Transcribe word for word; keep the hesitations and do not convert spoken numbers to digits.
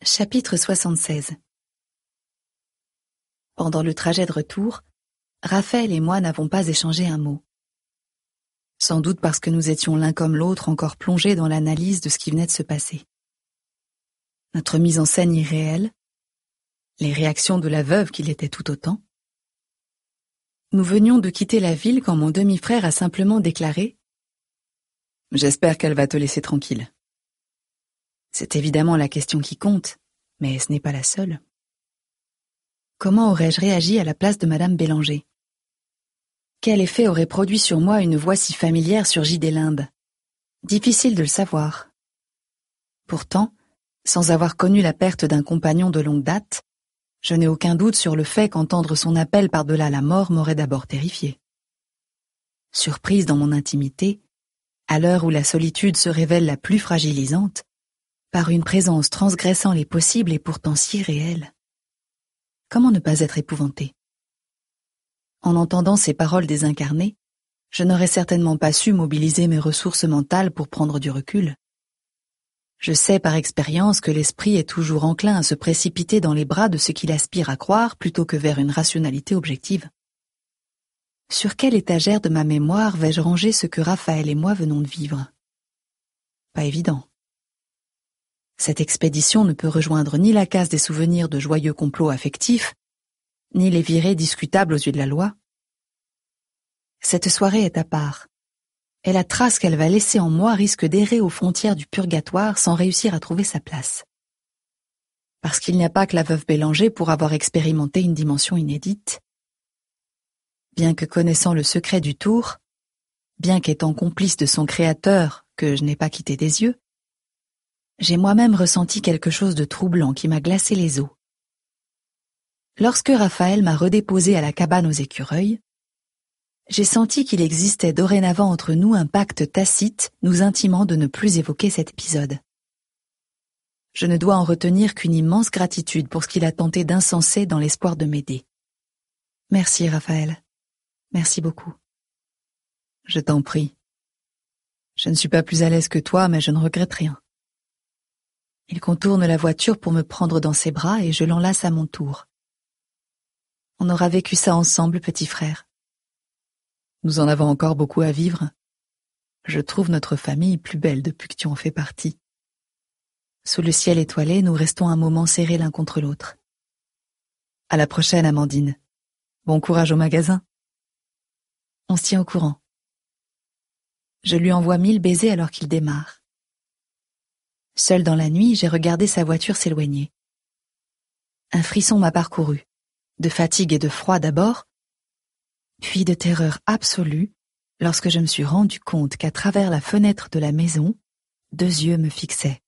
Chapitre soixante-seize. Pendant le trajet de retour, Raphaël et moi n'avons pas échangé un mot. Sans doute parce que nous étions l'un comme l'autre encore plongés dans l'analyse de ce qui venait de se passer. Notre mise en scène irréelle, les réactions de la veuve qui l'étaient tout autant. Nous venions de quitter la ville quand mon demi-frère a simplement déclaré « J'espère qu'elle va te laisser tranquille ». C'est évidemment la question qui compte, mais ce n'est pas la seule. Comment aurais-je réagi à la place de Madame Bélanger? Quel effet aurait produit sur moi une voix si familière surgie des limbes? Difficile de le savoir. Pourtant, sans avoir connu la perte d'un compagnon de longue date, je n'ai aucun doute sur le fait qu'entendre son appel par-delà la mort m'aurait d'abord terrifiée. Surprise dans mon intimité, à l'heure où la solitude se révèle la plus fragilisante, par une présence transgressant les possibles et pourtant si réelle. Comment ne pas être épouvanté? En entendant ces paroles désincarnées, je n'aurais certainement pas su mobiliser mes ressources mentales pour prendre du recul. Je sais par expérience que l'esprit est toujours enclin à se précipiter dans les bras de ce qu'il aspire à croire plutôt que vers une rationalité objective. Sur quelle étagère de ma mémoire vais-je ranger ce que Raphaël et moi venons de vivre? Pas évident. Cette expédition ne peut rejoindre ni la case des souvenirs de joyeux complots affectifs, ni les virées discutables aux yeux de la loi. Cette soirée est à part, et la trace qu'elle va laisser en moi risque d'errer aux frontières du purgatoire sans réussir à trouver sa place. Parce qu'il n'y a pas que la veuve Bélanger pour avoir expérimenté une dimension inédite. Bien que connaissant le secret du tour, bien qu'étant complice de son créateur que je n'ai pas quitté des yeux, j'ai moi-même ressenti quelque chose de troublant qui m'a glacé les os. Lorsque Raphaël m'a redéposé à la cabane aux écureuils, j'ai senti qu'il existait dorénavant entre nous un pacte tacite nous intimant de ne plus évoquer cet épisode. Je ne dois en retenir qu'une immense gratitude pour ce qu'il a tenté d'insensé dans l'espoir de m'aider. Merci Raphaël, merci beaucoup. Je t'en prie. Je ne suis pas plus à l'aise que toi, mais je ne regrette rien. Il contourne la voiture pour me prendre dans ses bras et je l'enlace à mon tour. On aura vécu ça ensemble, petit frère. Nous en avons encore beaucoup à vivre. Je trouve notre famille plus belle depuis que tu en fais partie. Sous le ciel étoilé, nous restons un moment serrés l'un contre l'autre. À la prochaine, Amandine. Bon courage au magasin. On se tient au courant. Je lui envoie mille baisers alors qu'il démarre. Seule dans la nuit, j'ai regardé sa voiture s'éloigner. Un frisson m'a parcouru, de fatigue et de froid d'abord, puis de terreur absolue lorsque je me suis rendu compte qu'à travers la fenêtre de la maison, deux yeux me fixaient.